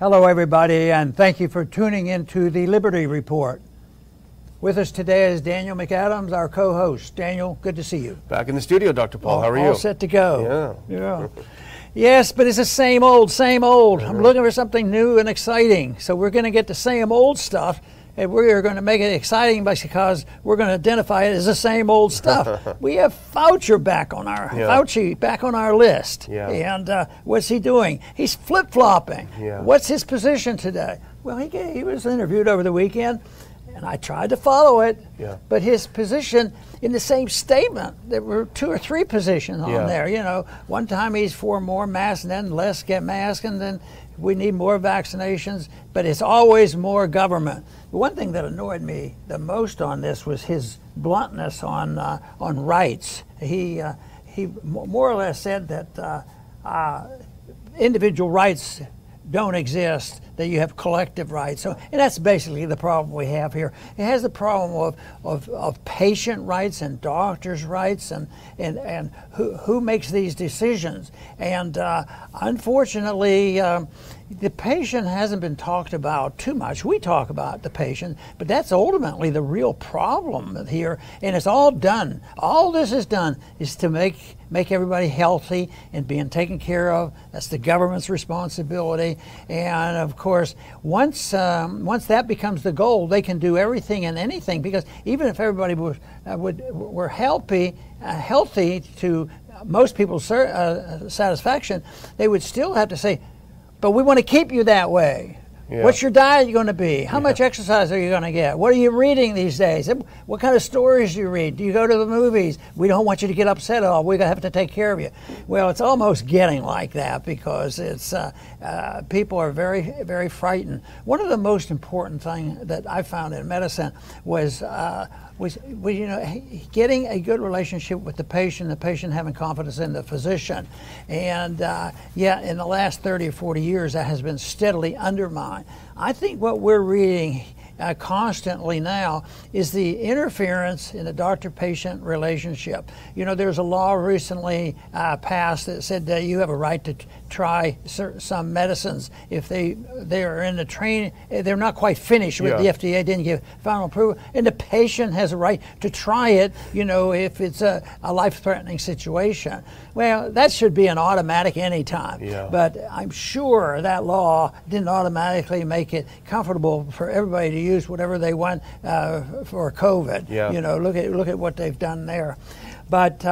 Hello, everybody, and thank you for tuning into the Liberty Report. With us today is Daniel McAdams, our co-host. Daniel, good to see you. Back in the studio, Dr. Paul. How are you? All set to go. Yeah. Yes, but it's the same old, same old. I'm looking for something new and exciting. So we're going to get the same old stuff, and we're going to make it exciting because we're going to identify it as the same old stuff. We have Fauci back on our list. Yeah. And what's he doing? He's flip-flopping. Yeah. What's his position today? Well, he was interviewed over the weekend, and I tried to follow it. Yeah. But his position in the same statement, there were 2 or 3 positions on there. You know, one time he's for more masks and then less get masks, and then we need more vaccinations, but it's always more government. The one thing that annoyed me the most on this was his bluntness on rights. He more or less said that individual rights don't exist, that you have collective rights. So, and that's basically the problem we have here. It has the problem of patient rights and doctors' rights and who makes these decisions. And unfortunately, the patient hasn't been talked about too much. We talk about the patient, but that's ultimately the real problem here. And it's all done. All this is done is to make everybody healthy and being taken care of. That's the government's responsibility. And of course, once that becomes the goal, they can do everything and anything, because even if everybody were healthy to most people's satisfaction, they would still have to say, but we want to keep you that way. Yeah. What's your diet going to be? How much exercise are you going to get? What are you reading these days? What kind of stories do you read? Do you go to the movies? We don't want you to get upset at all. We're going to have to take care of you. Well, it's almost getting like that, because it's people are very, very frightened. One of the most important things that I found in medicine was getting a good relationship with the patient having confidence in the physician. And in the last 30 or 40 years, that has been steadily undermined. I think what we're reading constantly now is the interference in the doctor-patient relationship. You know, there's a law recently passed that said that you have a right to try some medicines if they are in the training, they're not quite finished with the FDA, didn't give final approval, and the patient has a right to try it, you know, if it's a life-threatening situation. Well, that should be an automatic anytime. Yeah. But I'm sure that law didn't automatically make it comfortable for everybody to use whatever they want for COVID. Yeah. You know, look at what they've done there. But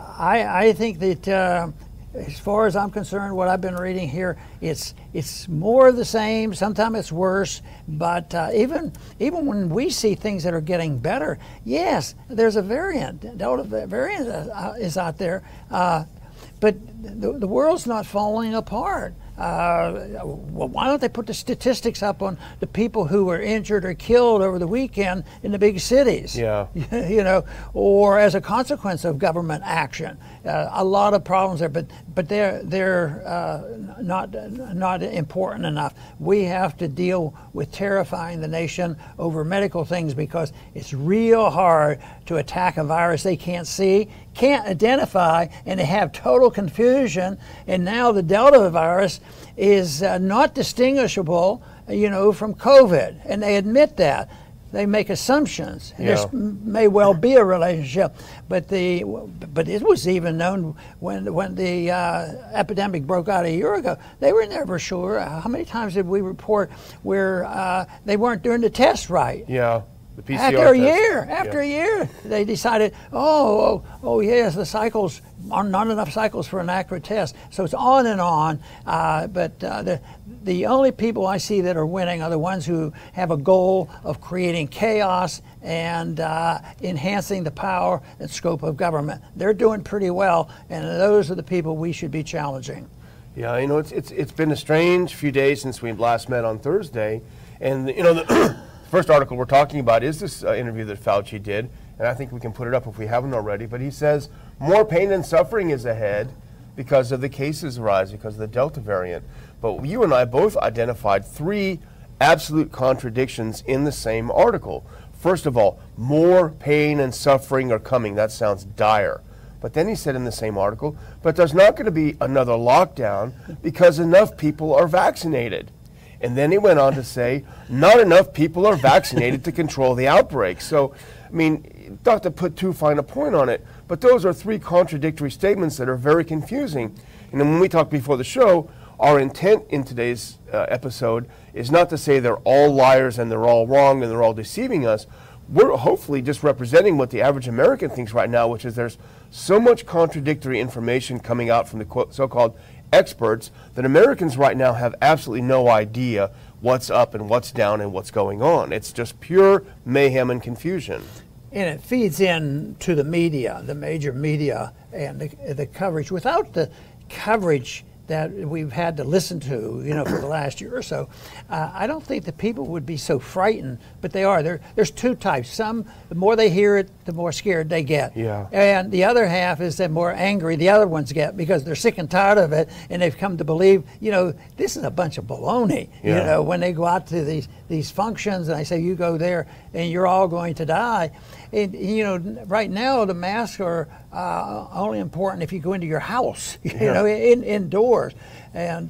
I think that as far as I'm concerned, what I've been reading here, it's more of the same. Sometimes it's worse. But even when we see things that are getting better, yes, there's a variant. Delta variant is out there, but the world's not falling apart. Well, why don't they put the statistics up on the people who were injured or killed over the weekend in the big cities? Yeah. You know, or as a consequence of government action. A lot of problems there, but they're not important enough. We have to deal with terrifying the nation over medical things, because it's real hard to attack a virus they can't see, can't identify, and they have total confusion. And now the Delta virus is not distinguishable, you know, from COVID, and they admit that. They make assumptions. Yeah. There may well be a relationship, but it was even known when the epidemic broke out a year ago. They were never sure. How many times did we report where they weren't doing the test right? Yeah. The PCR after a year, they decided, yes, the cycles are not enough cycles for an accurate test. So it's on and on. But the only people I see that are winning are the ones who have a goal of creating chaos and enhancing the power and scope of government. They're doing pretty well, and those are the people we should be challenging. Yeah, you know, it's been a strange few days since we last met on Thursday, and you know. The first article we're talking about is this interview that Fauci did, and I think we can put it up if we haven't already, but he says more pain and suffering is ahead because of the cases rise, because of the Delta variant. But you and I both identified 3 absolute contradictions in the same article. First of all, more pain and suffering are coming. That sounds dire. But then he said in the same article, but there's not going to be another lockdown because enough people are vaccinated. And then he went on to say, not enough people are vaccinated to control the outbreak. So, I mean, not to put too fine a point on it, but those are three contradictory statements that are very confusing. And then when we talked before the show, our intent in today's episode is not to say they're all liars and they're all wrong and they're all deceiving us. We're hopefully just representing what the average American thinks right now, which is there's so much contradictory information coming out from the so-called experts that Americans right now have absolutely no idea what's up and what's down and what's going on. It's just pure mayhem and confusion. And it feeds in to the media, the major media, and the coverage. Without the coverage that we've had to listen to, for the last year or so, I don't think the people would be so frightened, but they are. There's two types. Some, the more they hear it, the more scared they get. Yeah. And the other half is the more angry the other ones get because they're sick and tired of it, and they've come to believe, this is a bunch of baloney. Yeah. When they go out to these functions and I say, you go there and you're all going to die. And, right now the masks are only important if you go into your house, indoors. And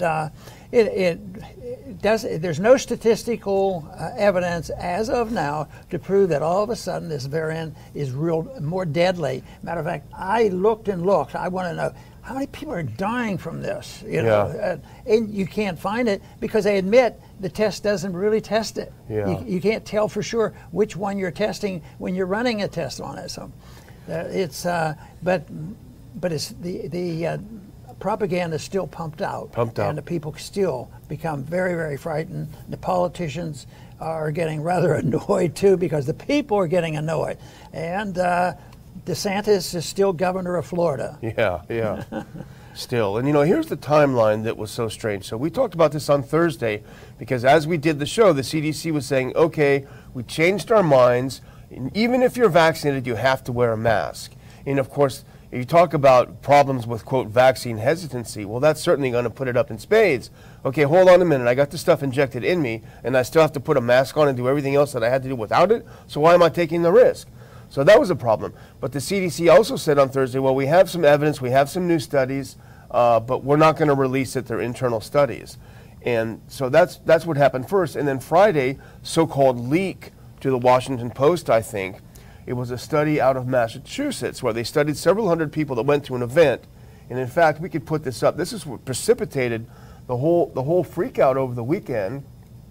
there's no statistical evidence as of now to prove that all of a sudden this variant is more deadly. Matter of fact, I looked and looked. I want to know how many people are dying from this, and you can't find it because they admit the test doesn't really test it. Yeah. You can't tell for sure which one you're testing when you're running a test on it. So it's but it's the propaganda is still pumped out, and the people still become very, very frightened. The politicians are getting rather annoyed too because the people are getting annoyed, and DeSantis is still governor of Florida. Yeah. Still. And here's the timeline that was so strange. So we talked about this on Thursday because as we did the show, the CDC was saying, okay, we changed our minds. Even if you're vaccinated, you have to wear a mask. And of course, if you talk about problems with, quote, vaccine hesitancy, well, that's certainly going to put it up in spades. Okay, hold on a minute. I got this stuff injected in me, and I still have to put a mask on and do everything else that I had to do without it. So why am I taking the risk? So that was a problem. But the CDC also said on Thursday, well, we have some evidence, we have some new studies, but we're not going to release it. They're internal studies. And so that's what happened first. And then Friday, so-called leak to the Washington Post, I think, it was a study out of Massachusetts where they studied several hundred people that went to an event. And in fact, we could put this up. This is what precipitated the whole freak out over the weekend.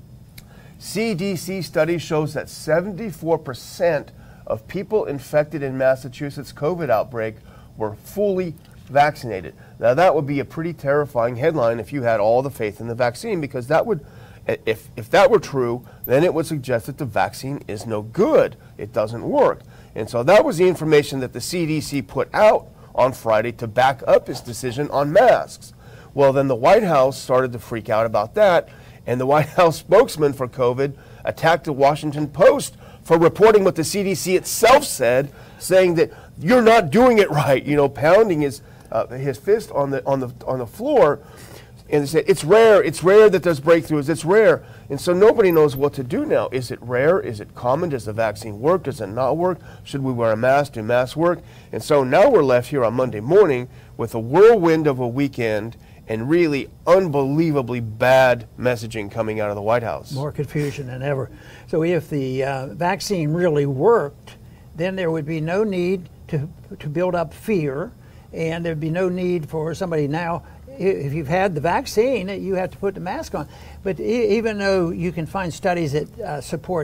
CDC study shows that 74% of people infected in Massachusetts' COVID outbreak were fully vaccinated. Now that would be a pretty terrifying headline if you had all the faith in the vaccine, because that would, if that were true, then it would suggest that the vaccine is no good. It doesn't work. And so that was the information that the CDC put out on Friday to back up its decision on masks. Well, then the White House started to freak out about that, and the White House spokesman for COVID attacked the Washington Post for reporting what the CDC itself said, saying that you're not doing it right, pounding his fist on the floor, and they said it's rare that there's breakthroughs, it's rare, and so nobody knows what to do now. Is it rare? Is it common? Does the vaccine work? Does it not work? Should we wear a mask? Do masks work? And so now we're left here on Monday morning with a whirlwind of a weekend and really unbelievably bad messaging coming out of the White House. More confusion than ever. So if the vaccine really worked, then there would be no need to build up fear, and there'd be no need for somebody now, if you've had the vaccine, you have to put the mask on. But even though you can find studies that support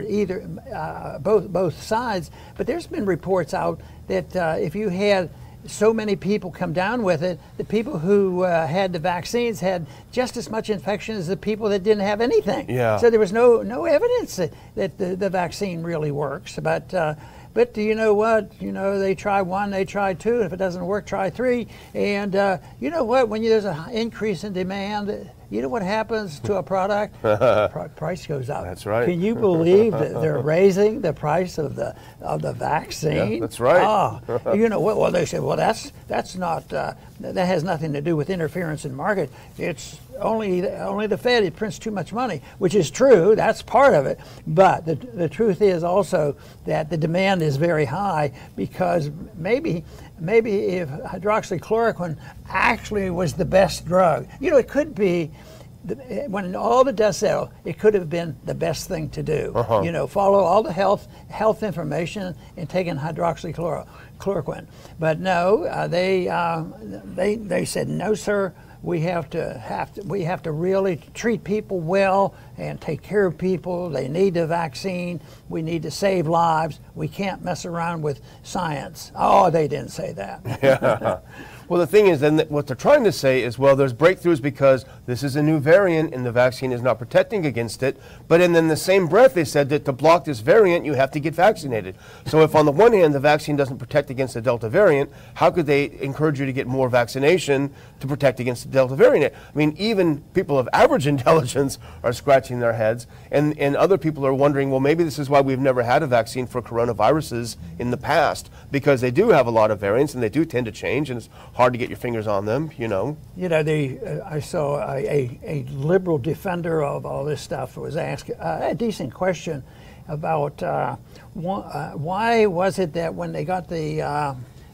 both sides, but there's been reports out that if you had so many people come down with it, the people who had the vaccines had just as much infection as the people that didn't have anything. Yeah. So there was no evidence that the vaccine really works. But you know what? They try one, they try two. If it doesn't work, try three. And you know what? When there's an increase in demand, you know what happens to a product? Price goes up. That's right. Can you believe that they're raising the price of the vaccine? Yeah, that's right. Well, they say, well, that's not that has nothing to do with interference in market. It's only the Fed. It prints too much money, which is true. That's part of it. But the truth is also that the demand is very high because maybe if hydroxychloroquine actually was the best drug, it could be when all the dust settled, it could have been the best thing to do. You know, follow all the health information and taking hydroxychloroquine. But no, they said no, sir. We have to really treat people well and take care of people. They need the vaccine. We need to save lives. We can't mess around with science. Oh, they didn't say that. Yeah. Well, the thing is, then, what they're trying to say is, well, there's breakthroughs because this is a new variant and the vaccine is not protecting against it. But in the same breath, they said that to block this variant, you have to get vaccinated. So if on the one hand, the vaccine doesn't protect against the Delta variant, how could they encourage you to get more vaccination to protect against the Delta variant? I mean, even people of average intelligence are scratching their heads. And other people are wondering, well, maybe this is why we've never had a vaccine for coronaviruses in the past, because they do have a lot of variants and they do tend to change, and it's hard to get your fingers on them, you know. You know, I saw a liberal defender of all this stuff was asked a decent question about why was it that when they got the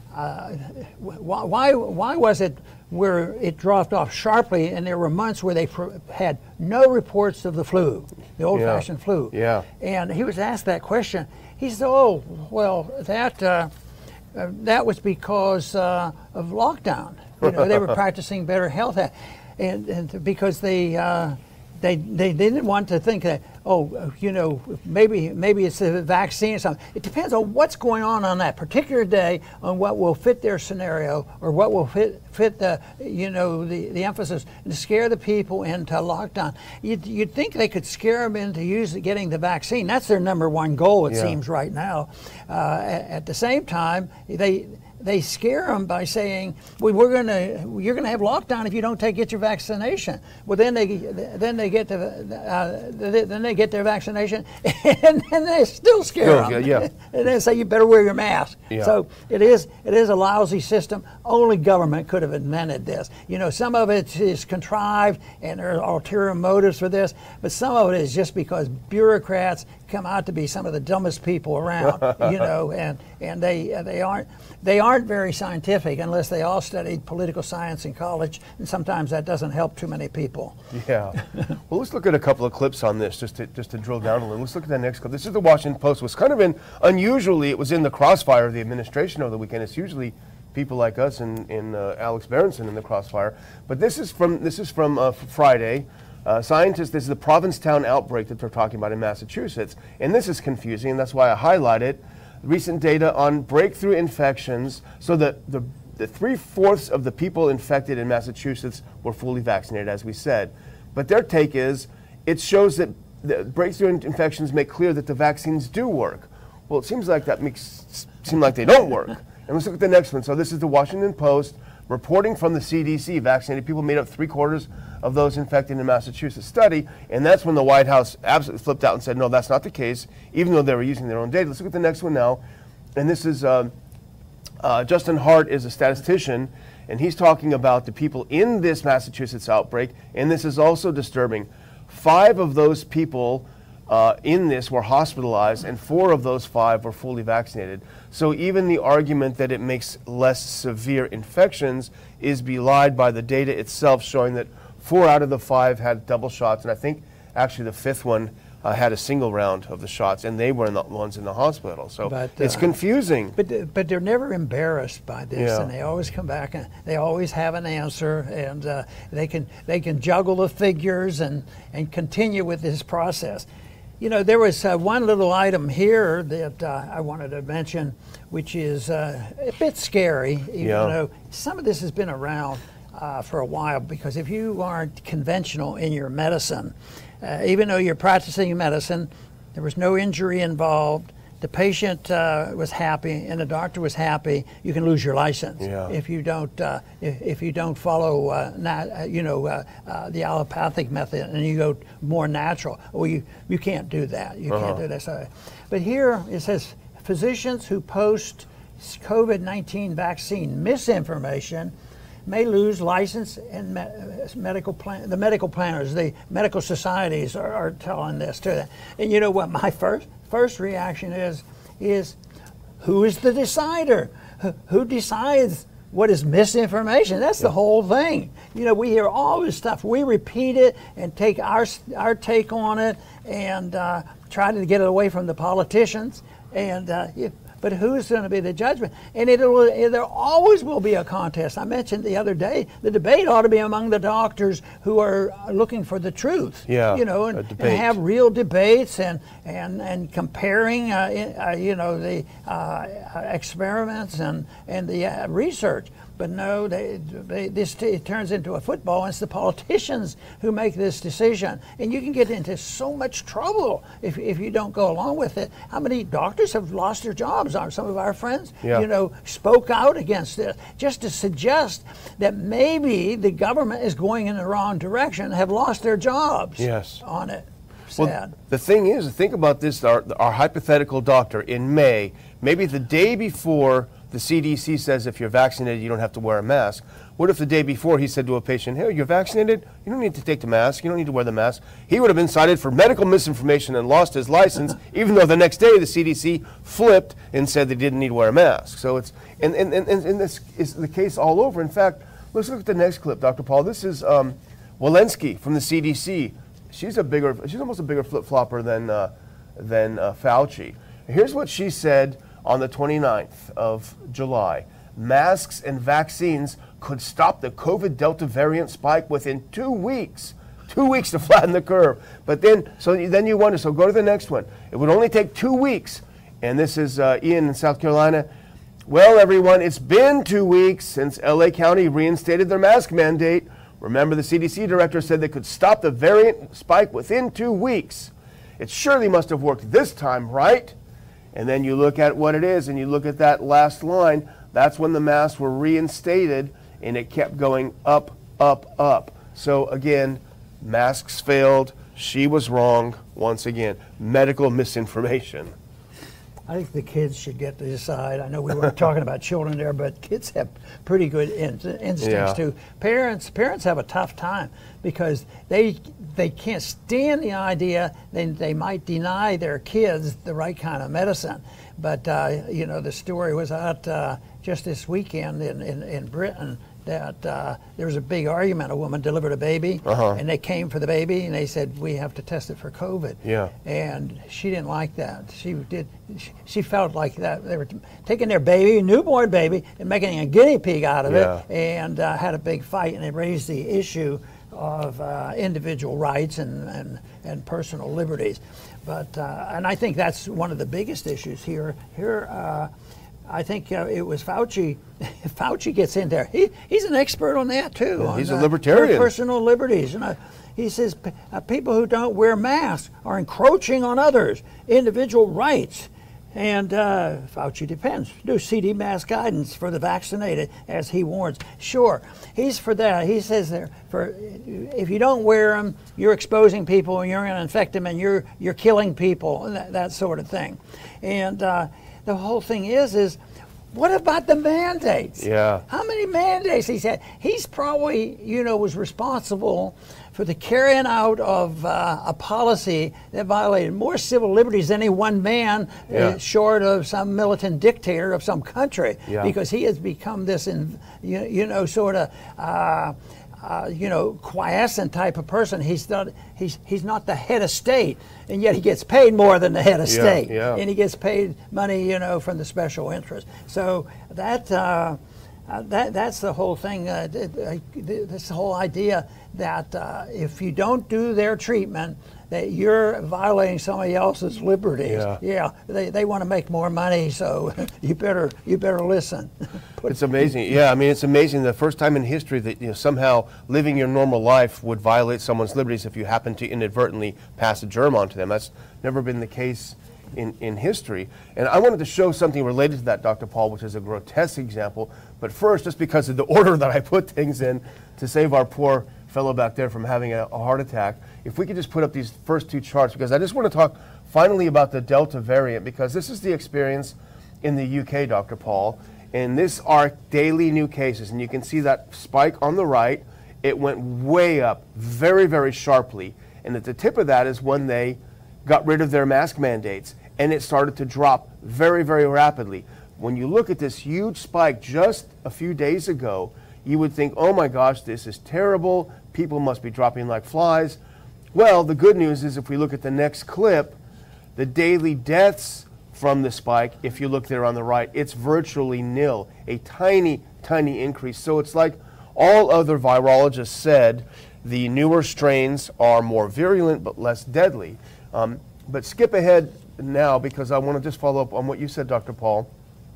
why was it where it dropped off sharply, and there were months where they had no reports of the flu, the old-fashioned flu. Yeah. And he was asked that question. He said, "Oh, well, that was because of lockdown. You know, they were practicing better health, and because they didn't want to think that, oh, you know, maybe it's the vaccine or something. It depends on what's going on that particular day, on what will fit their scenario or what will fit the, you know, the emphasis to scare the people into lockdown. You'd think they could scare them into getting the vaccine. That's their number one goal, it seems, right now. At the same time, they scare them by saying, "Well, you're gonna have lockdown if you don't get your vaccination." Well, then they get their vaccination, and then they still scare them. Yeah. And then say, "You better wear your mask." Yeah. So it is a lousy system. Only government could have invented this. You know, some of it is contrived, and there are ulterior motives for this, but some of it is just because bureaucrats come out to be some of the dumbest people around. You know, and they aren't very scientific unless they all studied political science in college, and sometimes that doesn't help too many people. Yeah. Well, let's look at a couple of clips on this just to drill down a little. Let's look at the next clip. This is the Washington Post. It was kind of unusually, it was in the crossfire of the administration over the weekend. It's usually people like us and Alex Berenson in the crossfire. But this is from Friday. Scientists, this is the Provincetown outbreak that they're talking about in Massachusetts. And this is confusing, and that's why I highlight it. Recent data on breakthrough infections. So the 3/4 of the people infected in Massachusetts were fully vaccinated, as we said. But their take is, it shows that the breakthrough infections make clear that the vaccines do work. Well, it seems like that makes seem like they don't work. And let's look at the next one. So this is the Washington Post reporting from the CDC. Vaccinated people made up 3/4 of those infected in the Massachusetts study, and that's when the White House absolutely flipped out and said, no, that's not the case, even though they were using their own data. Let's look at the next one now, and this is Justin Hart is a statistician, and he's talking about the people in this Massachusetts outbreak, and this is also disturbing. 5 of those people in this were hospitalized, and 4 of those 5 were fully vaccinated. So even the argument that it makes less severe infections is belied by the data itself, showing that 4 out of the 5 had double shots, and I think actually the 5th one had a single round of the shots, and they were the ones in the hospital. So it's confusing. But they're never embarrassed by this, Yeah. and they always come back and they always have an answer, and they can juggle the figures and continue with this process. You know, there was one little item here that I wanted to mention, which is a bit scary, even though some of this has been around for a while, because if you aren't conventional in your medicine, even though you're practicing medicine, there was no injury involved, the patient was happy and the doctor was happy, you can lose your license if you don't follow the allopathic method and you go more natural. Well, you can't do that. You can't do that. So, but here it says physicians who post COVID-19 vaccine misinformation may lose license, and the medical planners, the medical societies are telling this to them. And you know what my first reaction is who is the decider? Who decides what is misinformation? That's the whole thing. You know, we hear all this stuff. We repeat it and take our take on it and try to get it away from the politicians. And but who's going to be the judgment? And there always will be a contest. I mentioned the other day, the debate ought to be among the doctors who are looking for the truth. Yeah, you know, and have real debates and comparing, you know, the experiments and the research. But no, it turns into a football, and it's the politicians who make this decision. And you can get into so much trouble if you don't go along with it. How many doctors have lost their jobs? Some of our friends, you know, spoke out against this, just to suggest that maybe the government is going in the wrong direction, have lost their jobs on it. Sad. Well, the thing is, think about this, our hypothetical doctor in May, maybe the day before the CDC says if you're vaccinated, you don't have to wear a mask. What if the day before he said to a patient, hey, you're vaccinated, you don't need to take the mask, you don't need to wear the mask. He would have been cited for medical misinformation and lost his license, even though the next day the CDC flipped and said they didn't need to wear a mask. So it's, and this is the case all over. In fact, let's look at the next clip, Dr. Paul. This is Walensky from the CDC. She's almost a bigger flip-flopper than Fauci. Here's what she said on the 29th of July. Masks and vaccines could stop the COVID Delta variant spike within 2 weeks. 2 weeks to flatten the curve. But then you wonder, so go to the next one. It would only take 2 weeks. And this is Ian in South Carolina. Well, everyone, it's been 2 weeks since LA County reinstated their mask mandate. Remember, the CDC director said they could stop the variant spike within 2 weeks. It surely must have worked this time, right? And then you look at what it is, and you look at that last line. That's when the masks were reinstated, and it kept going up, up, up. So again, masks failed. She was wrong once again. Medical misinformation. I think the kids should get to decide. I know we weren't talking about children there, but kids have pretty good instincts too. Parents have a tough time because they can't stand the idea they might deny their kids the right kind of medicine. But you know, the story was out just this weekend in Britain that there was a big argument. A woman delivered a baby, and they came for the baby, and they said, we have to test it for COVID. Yeah. And she didn't like that. She felt like that they were taking their baby, newborn baby, and making a guinea pig out of it, and had a big fight, and it raised the issue of individual rights and personal liberties. But and I think that's one of the biggest issues here. I think it was Fauci. Fauci gets in there. He's an expert on that too. Yeah, he's a libertarian. Personal liberties. You know, he says people who don't wear masks are encroaching on others' individual rights. And Fauci depends. Do CD mask guidance for the vaccinated, as he warns. Sure, he's for that. He says there, if you don't wear them, you're exposing people, and you're going to infect them, and you're killing people, and that sort of thing. And the whole thing is what about the mandates? Yeah. How many mandates he said? He's probably, was responsible for the carrying out of a policy that violated more civil liberties than any one man, short of some militant dictator of some country, because he has become this, sort of, quiescent type of person. He's not the head of state, and yet he gets paid more than the head of state, and he gets paid money, from the special interest. So that's the whole thing. This whole idea that if you don't do their treatment, that you're violating somebody else's liberties. They want to make more money, so you better listen. It's amazing. Yeah, I mean, it's amazing. The first time in history that somehow living your normal life would violate someone's liberties if you happen to inadvertently pass a germ onto them. That's never been the case in history. And I wanted to show something related to that, Dr. Paul, which is a grotesque example. But first, just because of the order that I put things in to save our poor fellow back there from having a heart attack, if we could just put up these first two charts, because I just want to talk finally about the Delta variant, because this is the experience in the UK, Dr. Paul, and this are daily new cases, and you can see that spike on the right. It went way up very, very sharply, and at the tip of that is when they got rid of their mask mandates, and it started to drop very, very rapidly. when you look at this huge spike just a few days ago, you would think, oh my gosh, this is terrible. People must be dropping like flies. Well, the good news is if we look at the next clip, the daily deaths from the spike, if you look there on the right, it's virtually nil, a tiny, tiny increase. So it's like all other virologists said, the newer strains are more virulent but less deadly. But skip ahead now because I want to just follow up on what you said, Dr. Paul.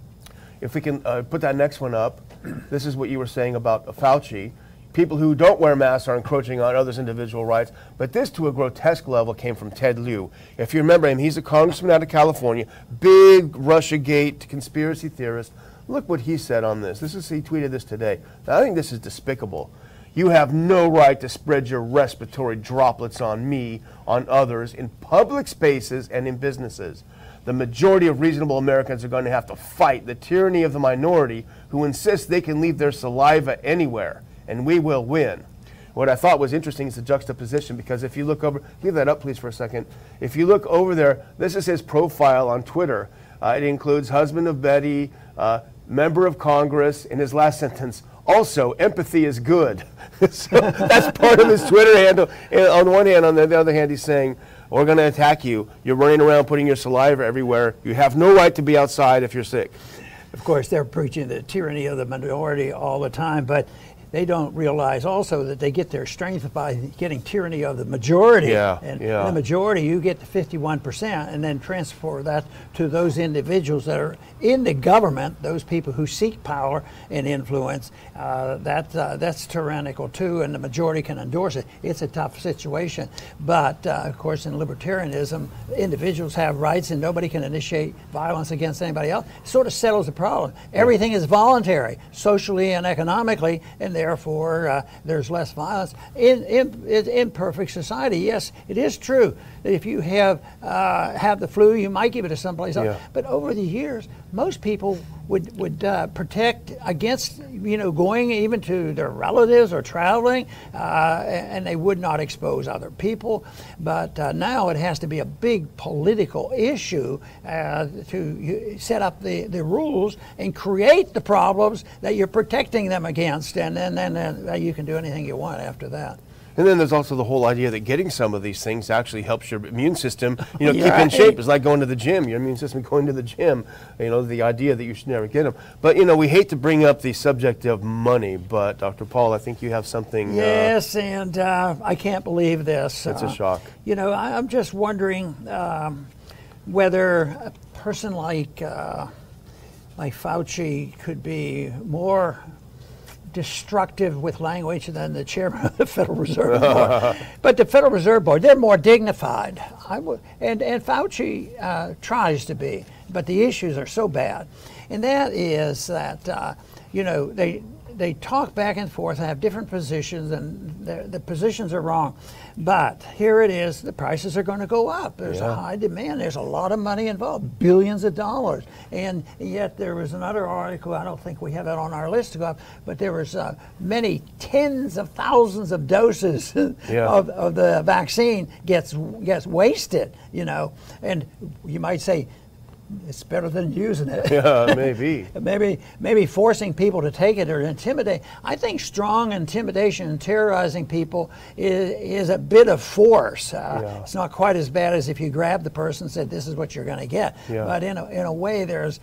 If we can put that next one up, this is what you were saying about Fauci. People who don't wear masks are encroaching on others' individual rights, but this to a grotesque level came from Ted Lieu. If you remember him, he's a congressman out of California, big Russiagate conspiracy theorist. Look what he said on this. He tweeted this today. Now, I think this is despicable. You have no right to spread your respiratory droplets on me, on others, in public spaces and in businesses. The majority of reasonable Americans are going to have to fight the tyranny of the minority who insist they can leave their saliva anywhere, and we will win. What I thought was interesting is the juxtaposition, because if you look over, leave that up please for a second. If you look over there, this is his profile on Twitter. It includes husband of Betty, member of Congress, in his last sentence, also, empathy is good. So that's part of his Twitter handle. And on the one hand, on the other hand, he's saying, we're going to attack you. You're running around putting your saliva everywhere. You have no right to be outside if you're sick. Of course, they're preaching the tyranny of the minority all the time, but they don't realize also that they get their strength by getting tyranny of the majority. And the majority, you get to 51% and then transfer that to those individuals that are in the government, those people who seek power and influence. That's tyrannical too, and the majority can endorse it. It's a tough situation. But of course, in libertarianism, individuals have rights and nobody can initiate violence against anybody else. It sort of settles the problem. Everything is voluntary, socially and economically, and therefore there's less violence. In perfect society, yes, it is true that if you have the flu, you might give it to someplace else. But over the years, most people would protect against going even to their relatives or traveling, and they would not expose other people. But now it has to be a big political issue to set up the rules and create the problems that you're protecting them against, and then you can do anything you want after that. And then there's also the whole idea that getting some of these things actually helps your immune system, keep in shape. It's like going to the gym. Your immune system going to the gym. The idea that you should never get them. But we hate to bring up the subject of money. But Dr. Paul, I think you have something. Yes, and I can't believe this. It's a shock. I'm just wondering whether a person like Fauci could be more destructive with language than the chairman of the Federal Reserve Board. But the Federal Reserve Board, they're more dignified. And Fauci tries to be, but the issues are so bad. And that is that, they talk back and forth and have different positions, and the positions are wrong. But here it is, the prices are going to go up. There's a high demand. There's a lot of money involved, billions of dollars. And yet there was another article, I don't think we have it on our list to go up, but there was many tens of thousands of doses of the vaccine gets wasted, And you might say, it's better than using it. Yeah, maybe. maybe forcing people to take it or intimidate. I think strong intimidation and terrorizing people is a bit of force. It's not quite as bad as if you grab the person and said, "This is what you're going to get." But in a way,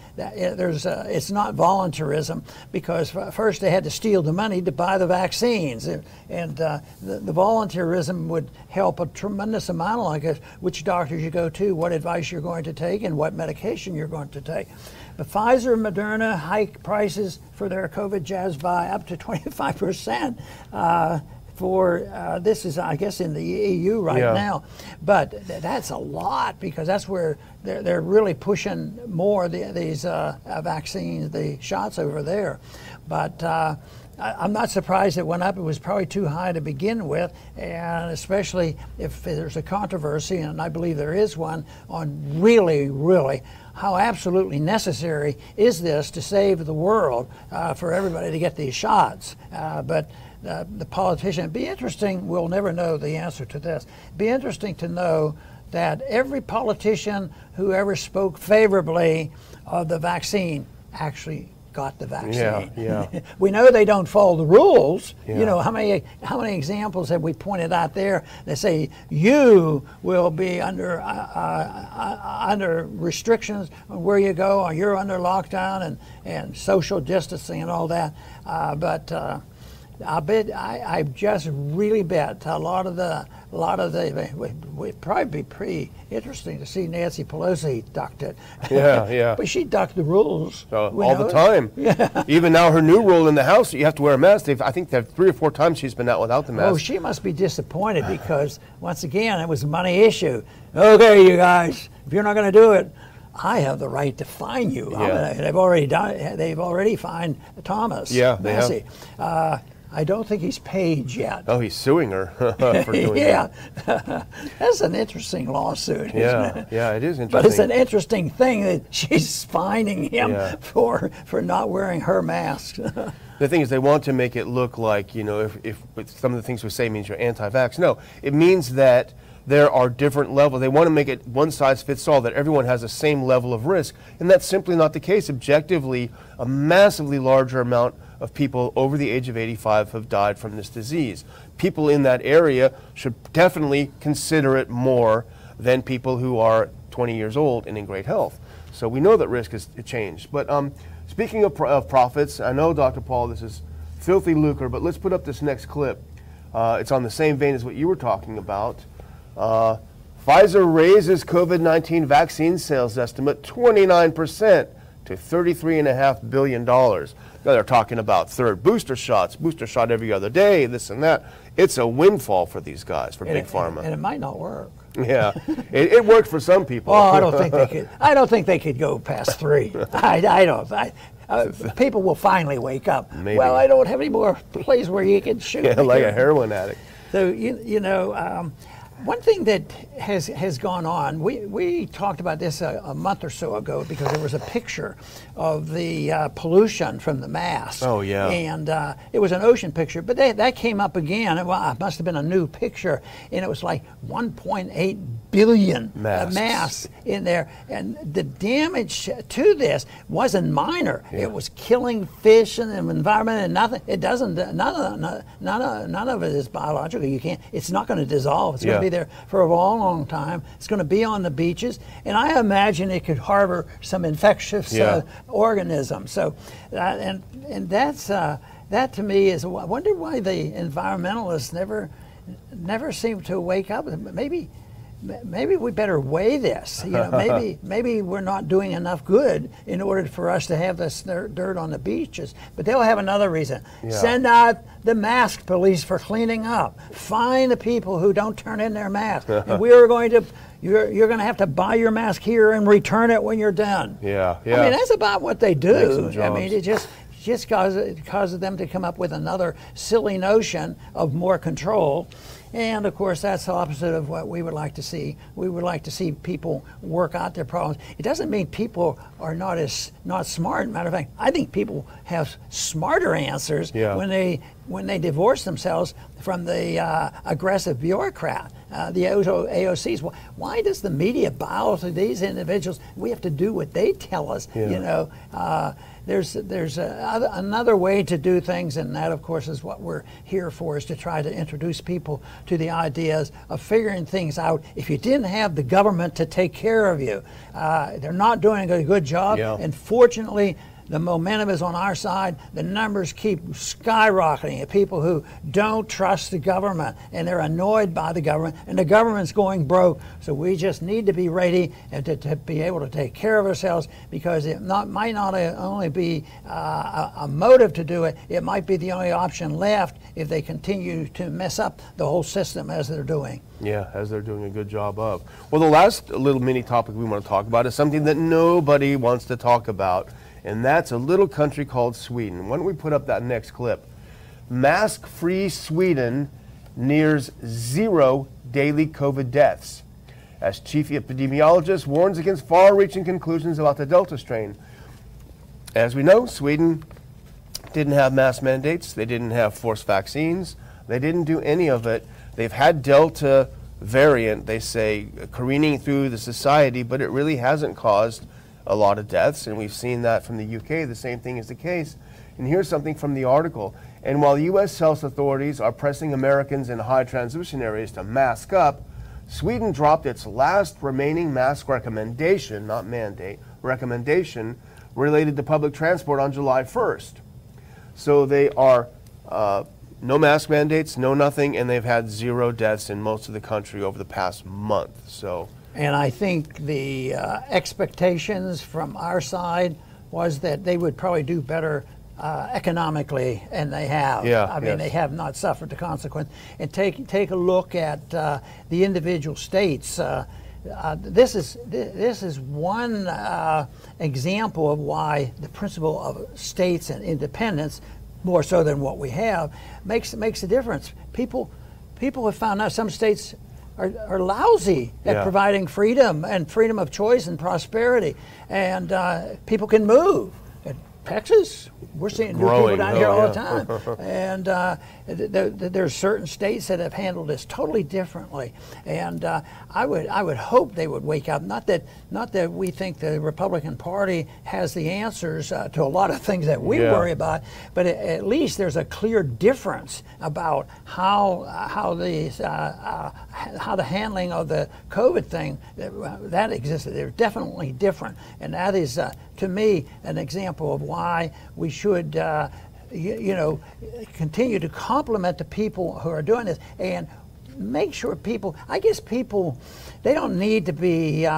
it's not voluntarism, because first they had to steal the money to buy the vaccines, and the voluntarism would help a tremendous amount, like which doctors you go to, what advice you're going to take, and what medication you're going to take. But Pfizer and Moderna hike prices for their COVID jabs by up to 25% for this is, I guess, in the EU right now. But that's a lot, because that's where they're really pushing more these vaccines, the shots over there. But I'm not surprised it went up. It was probably too high to begin with, and especially if there's a controversy, and I believe there is one, on really how absolutely necessary is this to save the world for everybody to get these shots. But the politician, it'd be interesting, we'll never know the answer to this, it'd be interesting to know that every politician who ever spoke favorably of the vaccine actually got the vaccine. Yeah. We know they don't follow the rules. Yeah. You know, how many examples have we pointed out there that say you will be under restrictions on where you go, or you're under lockdown and social distancing and all that. But I just really bet a lot of the would probably be pretty interesting to see Nancy Pelosi ducked it. Yeah. But she ducked the rules. All the time. Yeah. Even now, her new rule in the House, you have to wear a mask. I think that 3 or 4 times she's been out without the mask. Oh, she must be disappointed because, once again, it was a money issue. Okay, you guys, if you're not going to do it, I have the right to fine you. Yeah. They've already done it. They've already fined Thomas. Yeah, they Massey. I don't think he's paid yet. Oh, he's suing her for doing that. That's an interesting lawsuit, isn't it? Yeah, it is interesting. But it's an interesting thing that she's fining him Yeah. for not wearing her mask. The thing is, they want to make it look like, you know, if some of the things we say means you're anti-vax. No, it means that there are different levels. They want to make it one size fits all, that everyone has the same level of risk. And that's simply not the case. Objectively, a massively larger amount of people over the age of 85 have died from this disease. People in that area should definitely consider it more than people who are 20 years old and in great health. So we know that risk has changed. But speaking of profits, I know, Dr. Paul, this is filthy lucre, but let's put up this next clip. It's on the same vein as what you were talking about. Pfizer raises COVID-19 vaccine sales estimate 29% to $33.5 billion. Now they're talking about third booster shot every other day, this and that. It's a windfall for these guys, for Big Pharma. And it might not work. Yeah, it worked for some people. Oh, I don't think they could. I don't think they could go past 3. I don't. People will finally wake up. Maybe. Well, I don't have any more place where you can shoot. Yeah, like a heroin addict. So you know. One thing that has gone on, we talked about this a month or so ago because there was a picture of the pollution from the mass. Oh, yeah. And it was an ocean picture, but that came up again. Well, it must have been a new picture, and it was like 1.8 billion masks in there. And the damage to this wasn't minor. Yeah. It was killing fish and the environment and nothing. It doesn't, none of it is biological. You can't, it's not going to dissolve. It's going to be there for a long, long time. It's going to be on the beaches, and I imagine it could harbor some infectious organisms. So, and that's that to me is. I wonder why the environmentalists never seem to wake up. Maybe we better weigh this. You know, maybe we're not doing enough good in order for us to have this dirt on the beaches. But they'll have another reason. Yeah. Send out the mask police for cleaning up. Find the people who don't turn in their masks. And we are going to. You're going to have to buy your mask here and return it when you're done. Yeah. I mean, that's about what they do. Excellent I mean, it just causes them to come up with another silly notion of more control. And of course, that's the opposite of what we would like to see. We would like to see people work out their problems. It doesn't mean people are not smart. Matter of fact, I think people have smarter answers when they divorce themselves from the aggressive bureaucrat, the AOCs. Why does the media bow to these individuals? We have to do what they tell us. Yeah. You know. There's another way to do things, and that, of course, is what we're here for, is to try to introduce people to the ideas of figuring things out. If you didn't have the government to take care of you, they're not doing a good job, and fortunately, the momentum is on our side. The numbers keep skyrocketing. People who don't trust the government, and they're annoyed by the government, and the government's going broke. So we just need to be ready and to be able to take care of ourselves, because it might not only be a motive to do it, it might be the only option left if they continue to mess up the whole system as they're doing. Yeah, as they're doing a good job of. Well, the last little mini topic we want to talk about is something that nobody wants to talk about, and that's a little country called Sweden. Why don't we put up that next clip? Mask-free Sweden nears 0 daily COVID deaths, as chief epidemiologist warns against far-reaching conclusions about the Delta strain. As we know, Sweden didn't have mask mandates. They didn't have forced vaccines. They didn't do any of it. They've had Delta variant, they say, careening through the society, but it really hasn't caused a lot of deaths, and we've seen that from the UK. The same thing is the case. And here's something from the article. And while U.S. health authorities are pressing Americans in high transmission areas to mask up, Sweden dropped its last remaining mask recommendation, not mandate, recommendation related to public transport on July 1st. So they are no mask mandates, no nothing, and they've had 0 deaths in most of the country over the past month. So, and I think the expectations from our side was that they would probably do better economically, and they have. Yeah, I mean, they have not suffered the consequence. And take a look at the individual states. This is one example of why the principle of states and independence, more so than what we have, makes a difference. People have found out some states are lousy at providing freedom of choice and prosperity, and people can move. Texas, we're seeing new people down here all the time, and there's certain states that have handled this totally differently. And I would hope they would wake up. Not that we think the Republican Party has the answers to a lot of things that we worry about, but at least there's a clear difference about how the handling of the COVID thing that existed. They're definitely different, and that is to me an example of why we should continue to compliment the people who are doing this and make sure people, they don't need to be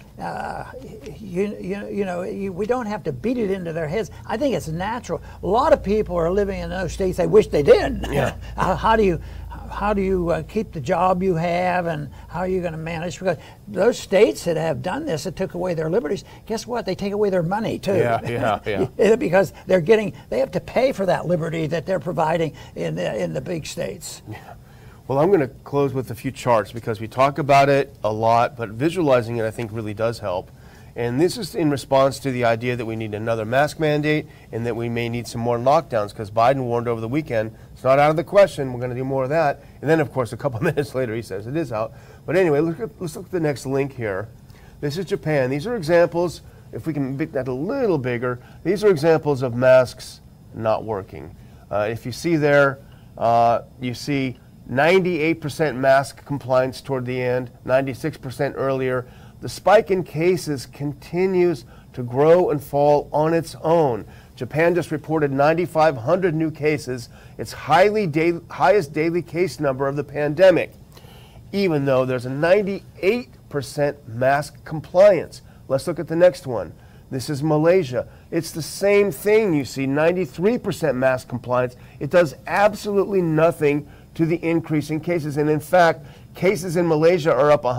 we don't have to beat it into their heads. I think it's natural. A lot of people are living in those states they wish they didn't. Yeah. How do you keep the job you have, and how are you going to manage? Because those states that have done this, that took away their liberties, guess what? They take away their money too. Yeah. Because they have to pay for that liberty that they're providing in the big states. Yeah. Well, I'm going to close with a few charts because we talk about it a lot, but visualizing it I think really does help. And this is in response to the idea that we need another mask mandate and that we may need some more lockdowns, because Biden warned over the weekend, it's not out of the question, we're going to do more of that. And then, of course, a couple minutes later he says it is out. But anyway, let's look at the next link here. This is Japan. These are examples, if we can make that a little bigger, these are examples of masks not working. If you see there, you see 98% mask compliance toward the end, 96% earlier. The spike in cases continues to grow and fall on its own. Japan just reported 9,500 new cases, its highest daily case number of the pandemic, even though there's a 98% mask compliance. Let's look at the next one. This is Malaysia. It's the same thing. You see 93% mask compliance. It does absolutely nothing to the increase in cases. And in fact, cases in Malaysia are up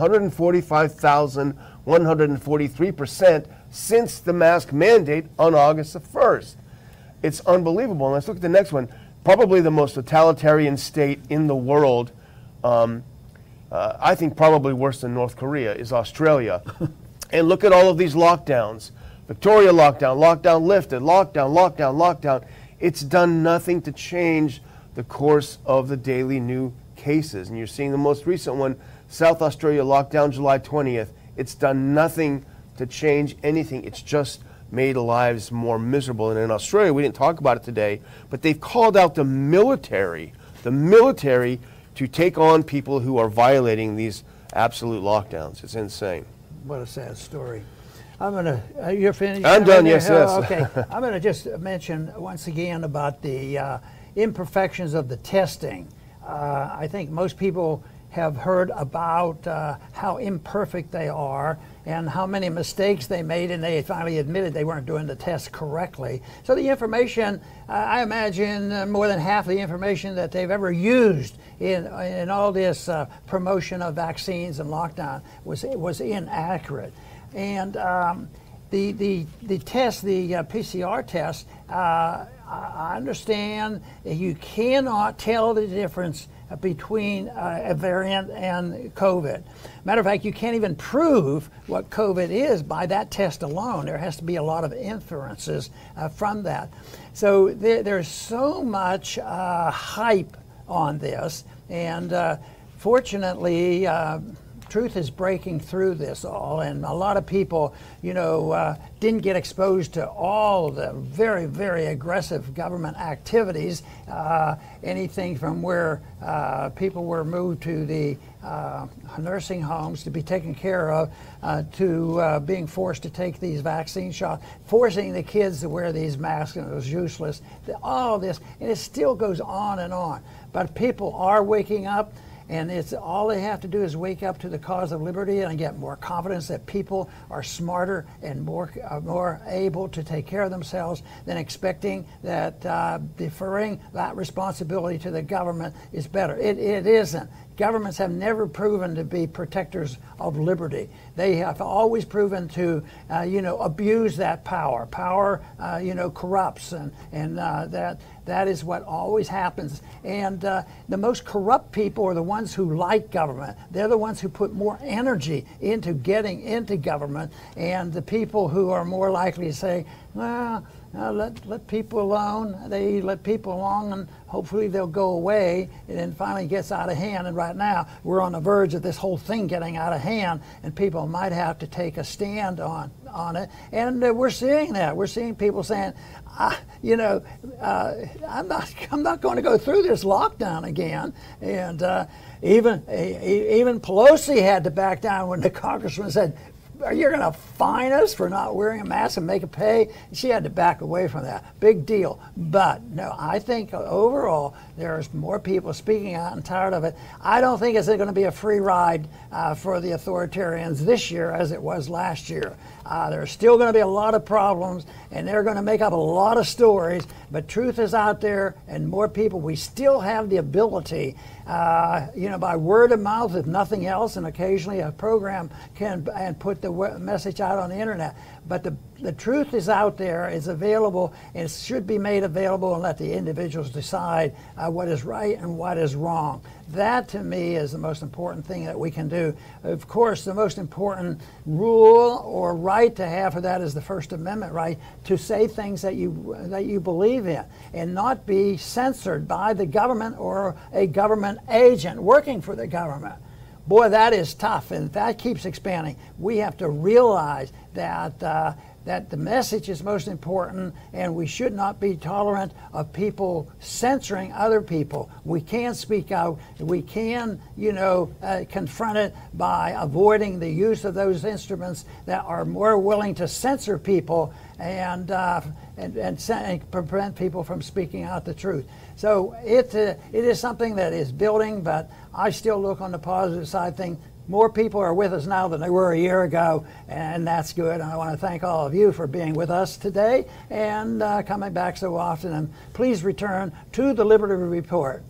145,143% since the mask mandate on August the 1st. It's unbelievable. And let's look at the next one. Probably the most totalitarian state in the world, I think probably worse than North Korea, is Australia. And look at all of these lockdowns. Victoria lockdown, lockdown lifted, lockdown, lockdown, lockdown. It's done nothing to change the course of the daily new cases. And you're seeing the most recent one, South Australia lockdown July 20th. It's done nothing to change anything. It's just made lives more miserable. And in Australia, we didn't talk about it today, but they've called out the military to take on people who are violating these absolute lockdowns. It's insane. What a sad story. You're finished? I'm done, yes. Okay. I'm going to just mention once again about the imperfections of the testing. I think most people have heard about how imperfect they are and how many mistakes they made, and they finally admitted they weren't doing the test correctly. So the information, I imagine more than half of the information that they've ever used in all this promotion of vaccines and lockdown was inaccurate. And the test, the PCR test, I understand that you cannot tell the difference between a variant and COVID. Matter of fact, you can't even prove what COVID is by that test alone. There has to be a lot of inferences from that. So there's so much hype on this, and fortunately, truth is breaking through this all, and a lot of people, didn't get exposed to all the very, very aggressive government activities. Anything from where people were moved to the nursing homes to be taken care of, to being forced to take these vaccine shots, forcing the kids to wear these masks, and it was useless. All of this, and it still goes on and on. But people are waking up, and it's all they have to do is wake up to the cause of liberty and get more confidence that people are smarter and more able to take care of themselves than expecting that deferring that responsibility to the government is better. It isn't. Governments have never proven to be protectors of liberty. They have always proven to, abuse that power. Power, corrupts, and that is what always happens. And the most corrupt people are the ones who like government. They're the ones who put more energy into getting into government, and the people who are more likely to say, well, let people alone. They let people alone, and hopefully they'll go away. And then finally gets out of hand. And right now we're on the verge of this whole thing getting out of hand, and people might have to take a stand on it. And we're seeing that. We're seeing people saying, I'm not going to go through this lockdown again. And even Pelosi had to back down when the congressman said, "You're going to fine us for not wearing a mask and make it pay?" She had to back away from that. Big deal. But no, I think overall there's more people speaking out and tired of it. I don't think it's going to be a free ride for the authoritarians this year as it was last year. There's still going to be a lot of problems, and they're going to make up a lot of stories, but truth is out there, and more people. We still have the ability, by word of mouth, if nothing else, and occasionally a program can and put the message out on the internet. But the truth is out there, it's available, and it should be made available, and let the individuals decide what is right and what is wrong. That, to me, is the most important thing that we can do. Of course, the most important rule or right to have for that is the First Amendment right to say things that you believe in and not be censored by the government or a government agent working for the government. Boy, that is tough, and that keeps expanding. We have to realize that the message is most important, and we should not be tolerant of people censoring other people. We can speak out. We can, confront it by avoiding the use of those instruments that are more willing to censor people and prevent people from speaking out the truth. So it is something that is building, but I still look on the positive side thing. More people are with us now than they were a year ago, and that's good. And I want to thank all of you for being with us today and coming back so often. And please return to the Liberty Report.